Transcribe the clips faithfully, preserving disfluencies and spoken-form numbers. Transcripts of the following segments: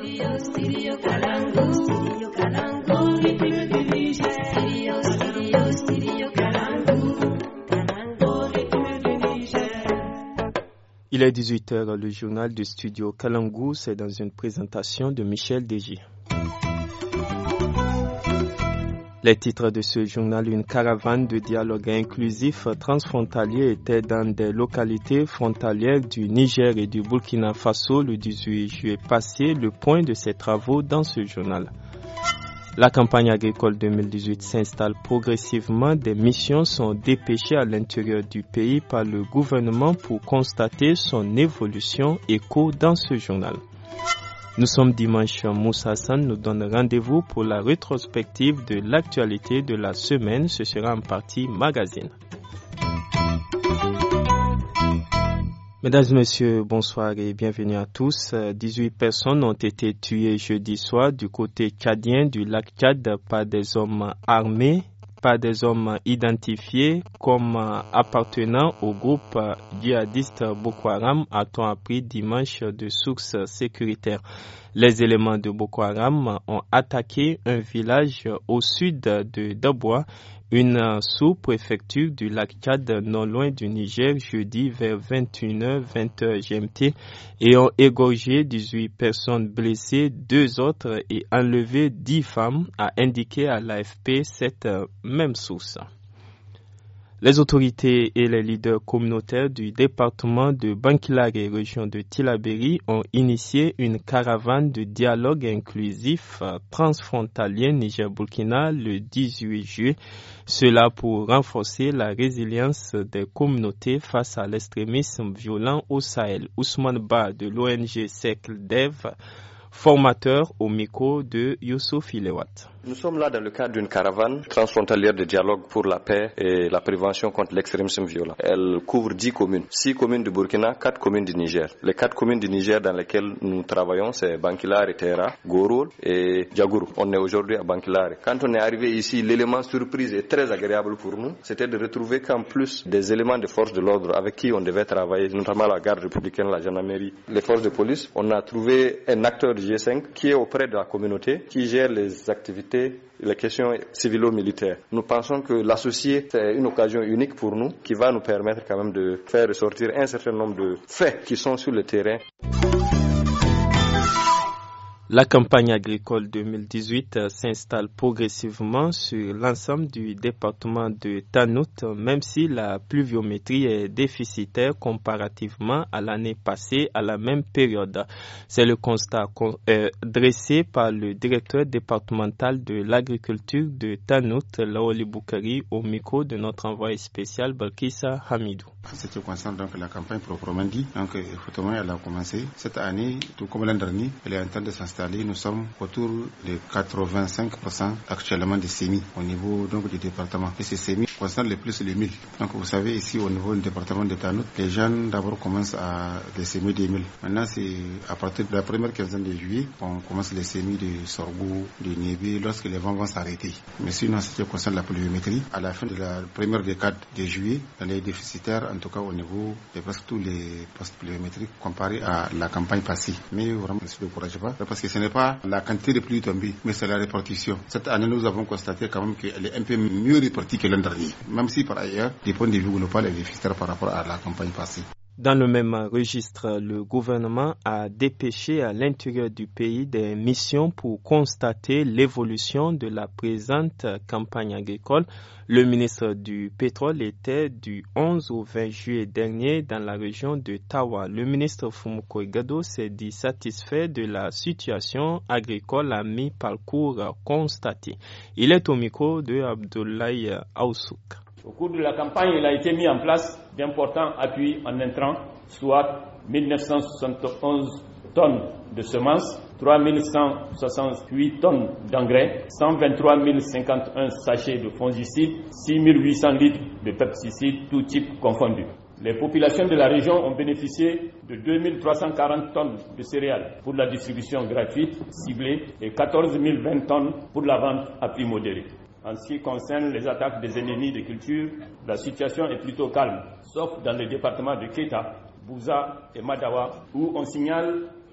Studio, studio Kalangu. Studio Kalangu. Rythme du Niger. Studio, studio, studio Kalangu. Kalangu, rythme du Niger. Il est dix-huit heures, le journal du studio Kalangu, c'est dans une présentation de Michel Deji. Les titres de ce journal, une caravane de dialogue inclusif transfrontalier était dans des localités frontalières du Niger et du Burkina Faso le dix-huit juillet passé, le point de ces travaux dans ce journal. La campagne agricole deux mille dix-huit s'installe progressivement. Des missions sont dépêchées à l'intérieur du pays par le gouvernement pour constater son évolution. Écho dans ce journal. Nous sommes dimanche, Moussa Hassan nous donne rendez-vous pour la rétrospective de l'actualité de la semaine. Ce sera en partie magazine. Mesdames et messieurs, bonsoir et bienvenue à tous. dix-huit personnes ont été tuées jeudi soir du côté tchadien du lac Tchad par des hommes armés, par des hommes identifiés comme appartenant au groupe djihadiste Boko Haram, a-t-on appris dimanche de sources sécuritaires. Les éléments de Boko Haram ont attaqué un village au sud de Daboua, une sous-préfecture du lac Tchad non loin du Niger, jeudi vers vingt et une heures vingt G M T, et ont égorgé dix-huit personnes blessées, deux autres et enlevé dix femmes, a indiqué à l'A F P cette même source. Les autorités et les leaders communautaires du département de Bankilare et région de Tillabéri ont initié une caravane de dialogue inclusif transfrontalier Niger-Burkina le dix-huit juillet. Cela pour renforcer la résilience des communautés face à l'extrémisme violent au Sahel. Ousmane Ba de l'O N G Cercle Dev, formateur au micro de Youssouf Ilewat. Nous sommes là dans le cadre d'une caravane transfrontalière de dialogue pour la paix et la prévention contre l'extrémisme violent. Elle couvre dix communes, six communes du Burkina, quatre communes du Niger. Les quatre communes du Niger dans lesquelles nous travaillons, c'est Bankilare, Terra, Goro et Djagourou. On est aujourd'hui à Bankilare. Quand on est arrivé ici, l'élément surprise est très agréable pour nous. C'était de retrouver qu'en plus des éléments de force de l'ordre avec qui on devait travailler, notamment la garde républicaine, la gendarmerie, les forces de police, on a trouvé un acteur du G cinq qui est auprès de la communauté, qui gère les activités, les questions civilo-militaires. Nous pensons que l'associé, c'est une occasion unique pour nous qui va nous permettre quand même de faire ressortir un certain nombre de faits qui sont sur le terrain. La campagne agricole deux mille dix-huit s'installe progressivement sur l'ensemble du département de Tanout, même si la pluviométrie est déficitaire comparativement à l'année passée à la même période. C'est le constat euh, dressé par le directeur départemental de l'agriculture de Tanout, Laoli Boukari, au micro de notre envoyé spécial Balkissa Hamidou. Ce qui concerne donc la campagne proprement dit, donc effectivement elle a commencé cette année, tout comme l'an dernier, elle est en train de s'installer. Nous sommes autour de quatre-vingt-cinq pour cent actuellement de semis au niveau donc du département. Et ces semis concernent le plus les milles. Donc vous savez ici au niveau du département de Tanout, les jeunes d'abord commencent à les semis des milles. Maintenant c'est à partir de la première quinzaine de juillet on commence les semis de sorgho, de niébé lorsque les vents vont s'arrêter. Mais sinon ce qui concerne la pluviométrie, à la fin de la première décade de juillet, elle est déficitaire en tout cas au niveau de presque tous les postes pluviométriques comparé à la campagne passée. Mais vraiment ne se découragez pas parce que ce n'est pas la quantité de pluie tombée, mais c'est la répartition. Cette année, nous avons constaté quand même qu'elle est un peu mieux répartie que l'an dernier, même si par ailleurs, du point de vue global, elle est déficitaire par rapport à la campagne passée. Dans le même registre, le gouvernement a dépêché à l'intérieur du pays des missions pour constater l'évolution de la présente campagne agricole. Le ministre du Pétrole était du onze au vingt juillet dernier dans la région de Tawa. Le ministre Fumoko Gado s'est dit satisfait de la situation agricole à mi-parcours constatée. Il est au micro de Abdoulaye Aoussouk. Au cours de la campagne, il a été mis en place d'importants appuis en intrants, soit mille neuf cent soixante et onze tonnes de semences, trois mille cent soixante-huit tonnes d'engrais, cent vingt-trois mille cinquante et un sachets de fongicides, six mille huit cents litres de pesticides, tous types confondus. Les populations de la région ont bénéficié de deux mille trois cent quarante tonnes de céréales pour la distribution gratuite, ciblée, et quatorze mille vingt tonnes pour la vente à prix modéré. En ce qui concerne les attaques des ennemis de culture, la situation est plutôt calme, sauf dans le département de Kéta, Bouza et Madawa, où on signale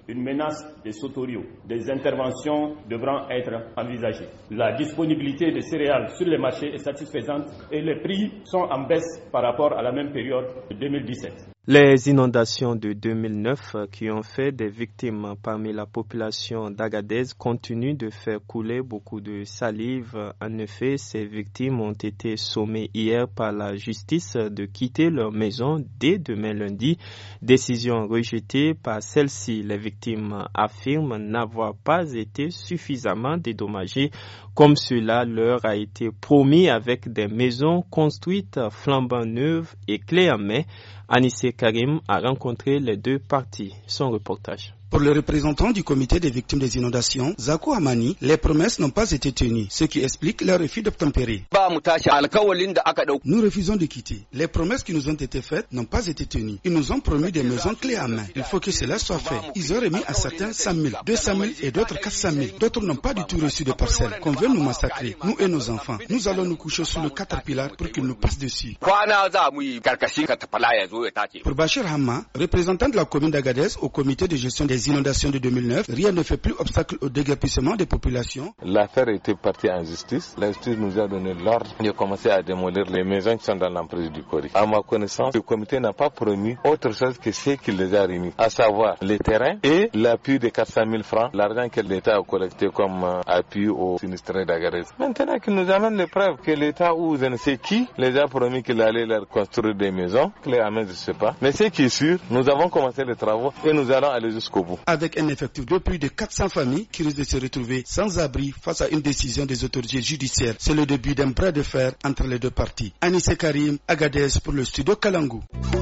une menace de sauteriot, des interventions devront être envisagées. La disponibilité de céréales sur les marchés est satisfaisante et les prix sont en baisse par rapport à la même période de deux mille dix-sept. Les inondations de deux mille neuf qui ont fait des victimes parmi la population d'Agadez continuent de faire couler beaucoup de salive. En effet, ces victimes ont été sommées hier par la justice de quitter leur maison dès demain lundi. Décision rejetée par celle-ci. Les victimes affirment n'avoir pas été suffisamment dédommagées comme cela leur a été promis avec des maisons construites flambant neuves et clés en main. Anissé Karim a rencontré les deux parties. Son reportage. Pour le représentant du comité des victimes des inondations, Zako Amani, les promesses n'ont pas été tenues, ce qui explique leur refus d'obtempérer. Nous refusons de quitter. Les promesses qui nous ont été faites n'ont pas été tenues. Ils nous ont promis des maisons clés en main. Il faut que cela soit fait. Ils ont remis à certains cent mille, deux cent mille et d'autres quatre cent mille. D'autres n'ont pas du tout reçu de parcelles. Qu'on veut nous massacrer, nous et nos enfants. Nous allons nous coucher sous le caterpillar pour qu'ils nous passent dessus. Pour Bachir Hamma, représentant de la commune d'Agadez au comité de gestion des inondations de deux mille neuf, rien ne fait plus obstacle au déguerpissement des populations. L'affaire était partie en justice. La justice nous a donné l'ordre de commencer à démolir les maisons qui sont dans l'emprise du Cori. À ma connaissance, le comité n'a pas promis autre chose que ce qu'il les a remis, à savoir les terrains et l'appui de quatre cent mille francs, l'argent que l'État a collecté comme appui aux sinistrés d'Agadez. Maintenant qu'il nous amène les preuves que l'État ou je ne sais qui les a promis qu'il allait leur construire des maisons, clés à main, je ne sais pas. Mais ce qui est sûr, nous avons commencé les travaux et nous allons aller jusqu'au bout. Avec un effectif de plus de quatre cents familles qui risquent de se retrouver sans abri face à une décision des autorités judiciaires. C'est le début d'un bras de fer entre les deux parties. Anissé Karim, Agadez pour le studio Kalangu.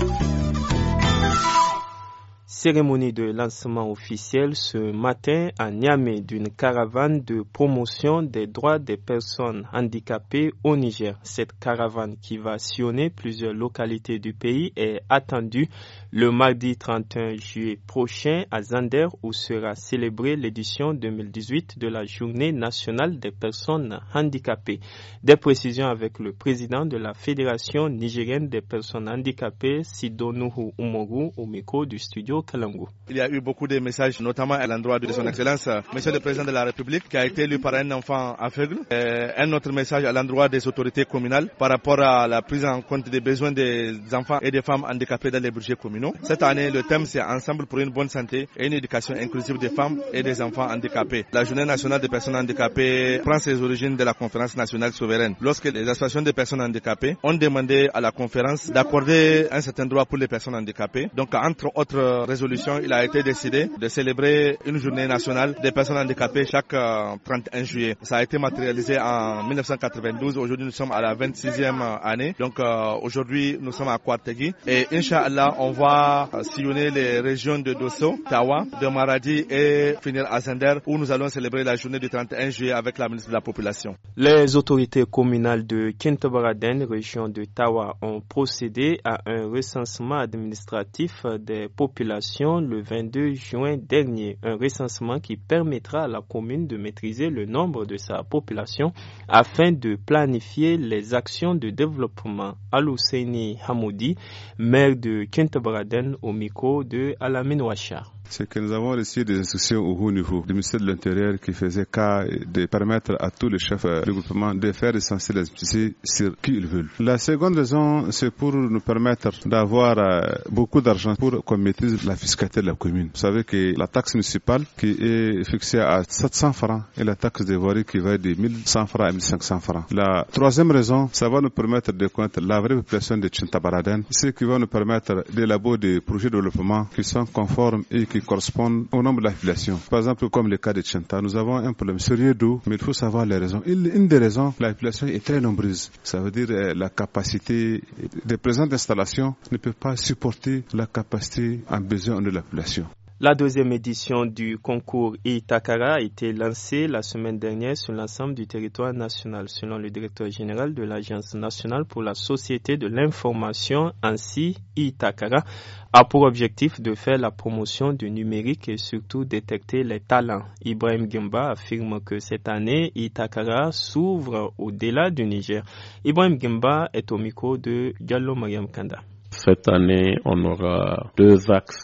Cérémonie de lancement officiel ce matin à Niamey d'une caravane de promotion des droits des personnes handicapées au Niger. Cette caravane qui va sillonner plusieurs localités du pays est attendue le mardi trente et un juillet prochain à Zander où sera célébrée l'édition deux mille dix-huit de la Journée nationale des personnes handicapées. Des précisions avec le président de la Fédération nigérienne des personnes handicapées, Sidonuhu Umoru, au micro du studio Kalangu. Il y a eu beaucoup de messages, notamment à l'endroit de son Excellence, Monsieur le Président de la République, qui a été élu par un enfant aveugle. Et un autre message à l'endroit des autorités communales par rapport à la prise en compte des besoins des enfants et des femmes handicapées dans les budgets communaux. Cette année, le thème c'est Ensemble pour une bonne santé et une éducation inclusive des femmes et des enfants handicapés. La Journée nationale des personnes handicapées prend ses origines de la conférence nationale souveraine. Lorsque les associations des personnes handicapées ont demandé à la conférence d'accorder un certain droit pour les personnes handicapées. Donc, entre autres résolutions, il a été décidé de célébrer une journée nationale des personnes handicapées chaque euh, trente et un juillet. Ça a été matérialisé en mille neuf cent quatre-vingt-douze. Aujourd'hui, nous sommes à la vingt-sixième année. Donc, euh, aujourd'hui, nous sommes à Kwartegui. Et Inch'Allah, on va sillonner les régions de Dosso, Tawa, de Maradi et finir à Zender où nous allons célébrer la journée du trente et un juillet avec la ministre de la Population. Les autorités communales de Kintabaraden, région de Tawa, ont procédé à un recensement administratif des populations le vingt-deux juin dernier. Un recensement qui permettra à la commune de maîtriser le nombre de sa population afin de planifier les actions de développement. Al-Husseini Hamoudi, maire de Kintabaraden, au micro de Alamine Ouachar. C'est que nous avons reçu des instructions au haut niveau du ministère de l'Intérieur qui faisait cas de permettre à tous les chefs de groupement de faire recenser les épiciers sur qui ils veulent. La seconde raison, c'est pour nous permettre d'avoir beaucoup d'argent pour qu'on maîtrise la fiscalité de la commune. Vous savez que la taxe municipale qui est fixée à sept cents francs et la taxe des voiries qui va de mille cent francs à mille cinq cents francs. La troisième raison, ça va nous permettre de connaître la vraie population de Kintabaraden, ce qui va nous permettre d'élaborer des projets de développement qui sont conformes et qui correspondent au nombre de la population. Par exemple, comme le cas de Tchenta, nous avons un problème sérieux d'eau, mais il faut savoir les raisons. Une des raisons, la population est très nombreuse. Ça veut dire euh, la capacité des présentes installations ne peut pas supporter la capacité en besoin de la population. La deuxième édition du concours Itakara a été lancée la semaine dernière sur l'ensemble du territoire national. Selon le directeur général de l'Agence nationale pour la société de l'information, ainsi Itakara a pour objectif de faire la promotion du numérique et surtout détecter les talents. Ibrahim Gimba affirme que cette année, Itakara s'ouvre au-delà du Niger. Ibrahim Gimba est au micro de Diallo Mariam Kanda. Cette année, on aura deux axes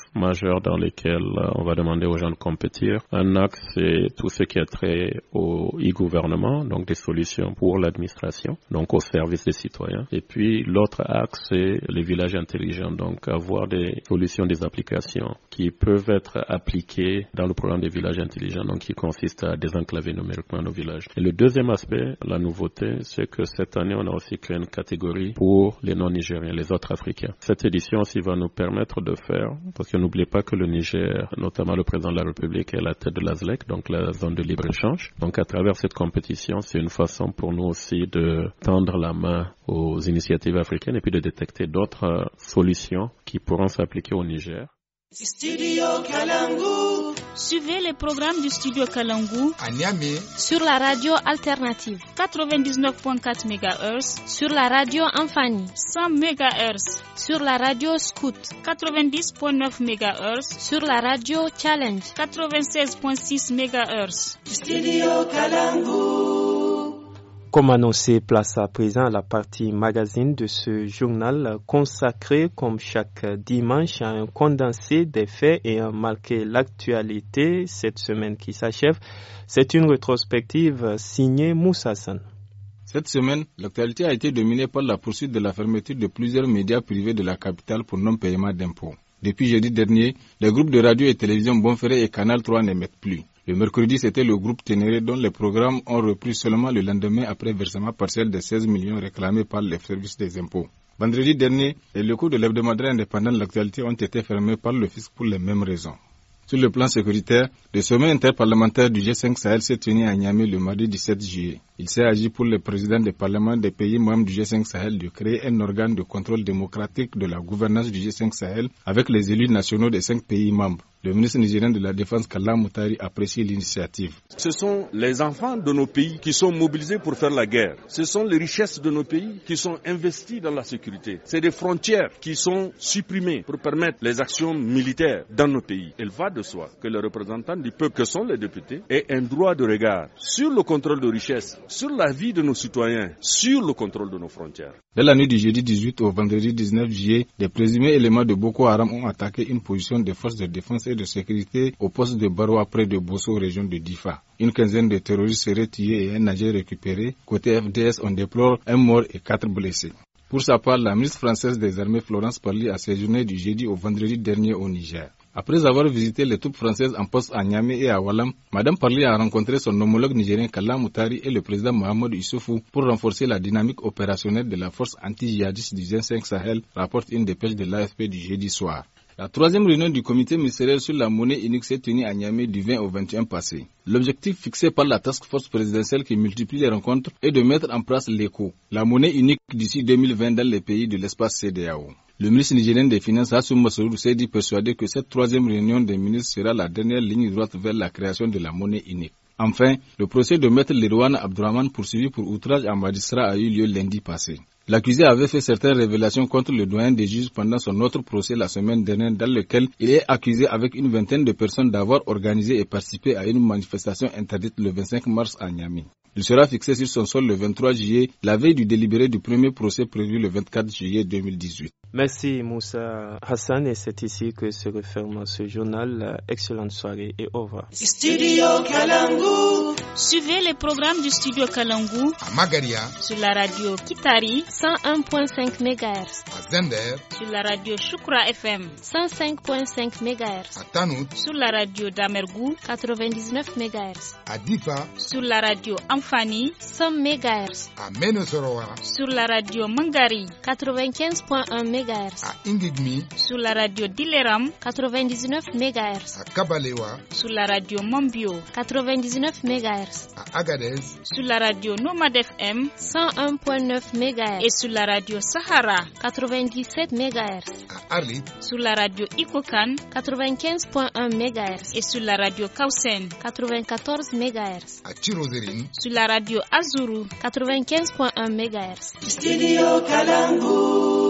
majeurs dans lesquels on va demander aux gens de compétir. Un axe, c'est tout ce qui est trait au e-gouvernement, donc des solutions pour l'administration, donc au service des citoyens. Et puis l'autre axe, c'est les villages intelligents, donc avoir des solutions, des applications qui peuvent être appliquées dans le programme des villages intelligents, donc qui consiste à désenclaver numériquement nos villages. Et le deuxième aspect, la nouveauté, c'est que cette année, on a aussi créé une catégorie pour les non-nigériens, les autres africains. Cette édition aussi va nous permettre de faire, parce que n'oubliez pas que le Niger, notamment le président de la République, est à la tête de la Z L E C, donc la zone de libre-échange. Donc à travers cette compétition, c'est une façon pour nous aussi de tendre la main aux initiatives africaines et puis de détecter d'autres euh, solutions qui pourront s'appliquer au Niger. Studio Kalangu. Suivez les programmes du Studio Kalangu à Niamey sur la radio alternative quatre-vingt-dix-neuf virgule quatre mégahertz, sur la radio Amfani cent mégahertz, sur la radio Scoot quatre-vingt-dix virgule neuf mégahertz, sur la radio Challenge quatre-vingt-seize virgule six mégahertz. Studio Kalangu. Comme annoncé, place à présent à la partie magazine de ce journal consacré, comme chaque dimanche, à un condensé des faits ayant marqué l'actualité cette semaine qui s'achève. C'est une rétrospective signée Moussa Hassan. Cette semaine, l'actualité a été dominée par la poursuite de la fermeture de plusieurs médias privés de la capitale pour non-paiement d'impôts. Depuis jeudi dernier, les groupes de radio et télévision Bonferré et Canal trois n'émettent plus. Le mercredi, c'était le groupe Ténéré dont les programmes ont repris seulement le lendemain après versement partiel de seize millions réclamés par les services des impôts. Vendredi dernier, les locaux de l'hebdomadaire indépendant de l'actualité ont été fermés par le fisc pour les mêmes raisons. Sur le plan sécuritaire, le sommet interparlementaire du G cinq Sahel s'est tenu à Niamey le mardi dix-sept juillet. Il s'est agi pour le président des parlements des pays membres du G cinq Sahel de créer un organe de contrôle démocratique de la gouvernance du G cinq Sahel avec les élus nationaux des cinq pays membres. Le ministre nigérien de la Défense, Kalla Moutari, apprécie l'initiative. Ce sont les enfants de nos pays qui sont mobilisés pour faire la guerre. Ce sont les richesses de nos pays qui sont investies dans la sécurité. C'est des frontières qui sont supprimées pour permettre les actions militaires dans nos pays. Il va de soi que les représentants du peuple, que sont les députés, aient un droit de regard sur le contrôle de richesses, sur la vie de nos citoyens, sur le contrôle de nos frontières. Dans la nuit du jeudi dix-huit au vendredi dix-neuf juillet, des présumés éléments de Boko Haram ont attaqué une position des forces de défense et de sécurité au poste de Baroua près de Bosso, région de Difa. Une quinzaine de terroristes seraient tués et un nageur récupéré. Côté F D S, on déplore un mort et quatre blessés. Pour sa part, la ministre française des armées Florence Parly a séjourné du jeudi au vendredi dernier au Niger. Après avoir visité les troupes françaises en poste à Niamey et à Walam, Madame Parly a rencontré son homologue nigérien Kalla Moutari et le président Mohamed Issoufou pour renforcer la dynamique opérationnelle de la force anti-djihadiste du G cinq Sahel, rapporte une dépêche de l'A F P du jeudi soir. La troisième réunion du comité ministériel sur la monnaie unique s'est tenue à Niamey du vingt au vingt et un passé. L'objectif fixé par la task force présidentielle qui multiplie les rencontres est de mettre en place l'E C O, la monnaie unique d'ici deux mille vingt dans les pays de l'espace C E D E A O. Le ministre nigérien des Finances Hassoum Massaoudou s'est dit persuadé que cette troisième réunion des ministres sera la dernière ligne droite vers la création de la monnaie unique. Enfin, le procès de Maître Lerwan Abdourahmane poursuivi pour outrage à magistrat a eu lieu lundi passé. L'accusé avait fait certaines révélations contre le doyen des juges pendant son autre procès la semaine dernière dans lequel il est accusé avec une vingtaine de personnes d'avoir organisé et participé à une manifestation interdite le vingt-cinq mars à Niamey. Il sera fixé sur son sol le vingt-trois juillet, la veille du délibéré du premier procès prévu le vingt-quatre juillet deux mille dix-huit. Merci Moussa Hassan et c'est ici que se referme ce journal. Excellente soirée et au revoir. Studio Kalangu. Suivez les programmes du Studio Kalangu à Magaria sur la radio Kitari cent un virgule cinq mégahertz, à Zender sur la radio Shukra F M cent cinq virgule cinq mégahertz, à Tanout sur la radio Damergou quatre-vingt-dix-neuf mégahertz, à Difa sur la radio Amfani cent mégahertz, à Menosoroa sur la radio Mangari quatre-vingt-quinze virgule un mégahertz, à Ingigmi sur la radio Dileram quatre-vingt-dix-neuf mégahertz, à Kabalewa sur la radio Mambio quatre-vingt-dix-neuf mégahertz, à Agadez sur la radio Nomad F M cent un virgule neuf mégahertz et sur la radio Sahara quatre-vingt-dix-sept mégahertz, à Arlit sur la radio Ikokan quatre-vingt-quinze virgule un mégahertz et sur la radio Kausen quatre-vingt-quatorze mégahertz, à Chirozérine sur la radio Azuru quatre-vingt-quinze virgule un mégahertz. Studio Kalangu.